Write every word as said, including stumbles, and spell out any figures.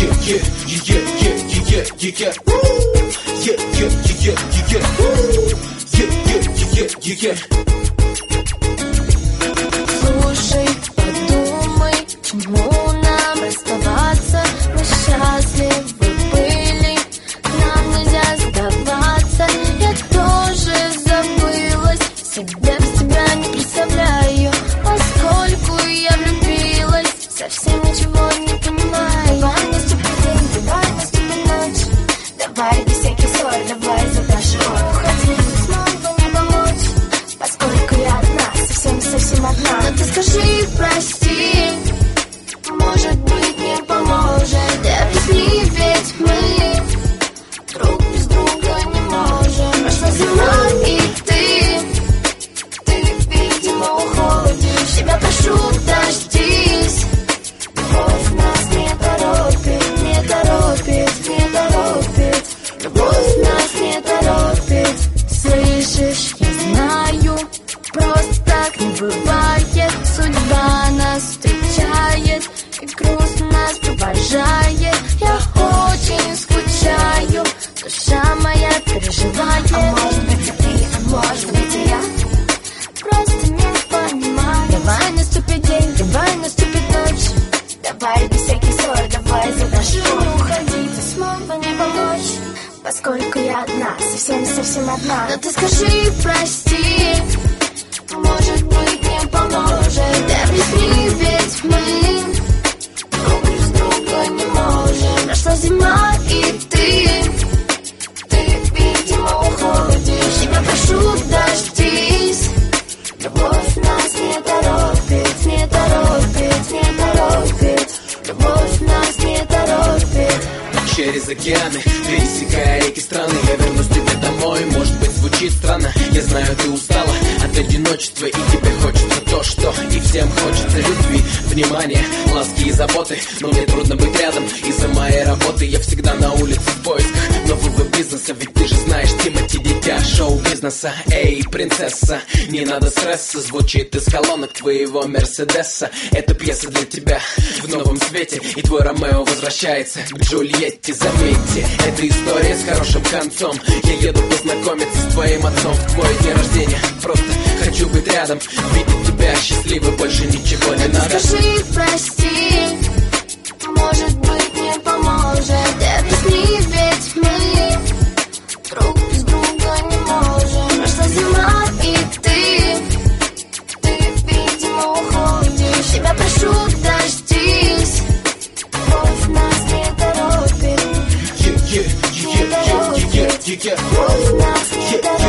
Yeah, yeah, yeah, yeah, yeah, yeah, yeah. Yeah, yeah, yeah, yeah, yeah. Yeah, yeah, yeah, yeah, yeah. Слушай, подумай, чему нам расставаться? Мы счастливы были, нам нельзя сдаваться. Я тоже забылась, себя без тебя не представляю. Поскольку я влюбилась, совсем ничего не понимаю. Давай наступит день, давай наступит ночь. Давай без всяких ссор, давай запрошу. Уходи, снова не помочь, поскольку я одна, совсем-совсем одна. Но ты скажи прости, может быть не поможет. Ты объясни, ведь мы друг без друга не можем. Прошла зима и ты, ты, видимо, уходишь. Тебя прошу, дождись. Любовь нас не торопит, не торопит, не торопит. Любовь нас не торопит. Слышишь, я знаю, просто так не бывает. Судьба нас встречает и грустно нас провожает. Я очень скучаю, душа моя переживает. А может быть и ты, а может быть и я просто не понимаю. Давай наступит день, давай наступит ночь. Давай без всяких ссор, давай запрошу. Уходи, ты снова не помочь, поскольку я одна, совсем-совсем одна. Но ты скажи прости, может быть не поможет. Ты объясни, ведь мы друг без друга не можем. Прошла зима и ты, ты, видимо, уходишь. Тебя прошу, дождись. Любовь нас не торопит, не торопит, не торопит. Любовь нас не торопит. Через океаны, пересекая реки страны, я вернусь к тебе домой. Может быть, звучит странно, я знаю, ты устала от одиночества, и тебе хочется то, что и всем хочется: любви, внимания, ласки и заботы. Но мне трудно быть рядом из-за моей работы. Я всегда на улице в поисках нового бизнеса, ведь ты же знаешь, Тимати, дитя шоу-бизнеса. Эй, принцесса, не надо стресса, звучит из колонок твоего Мерседеса. Эта пьеса для тебя в новом свете, и твой Ромео возвращается к Джульетте. Заметьте, это история с хорошим концом. Я еду познакомиться с твоим отцом в твой день рождения. Просто хочу быть рядом, видеть тебя счастливой, больше ничего не надо. Скажи прости, может быть не поможет. Ты объясни, ведь мы друг без друга не можем. Прошла зима и ты, ты, видимо, уходишь. Тебя прошу, дождись. Любовь нас не торопит, Yeah, yeah, yeah, yeah, yeah, yeah, yeah. любовь нас не торопит.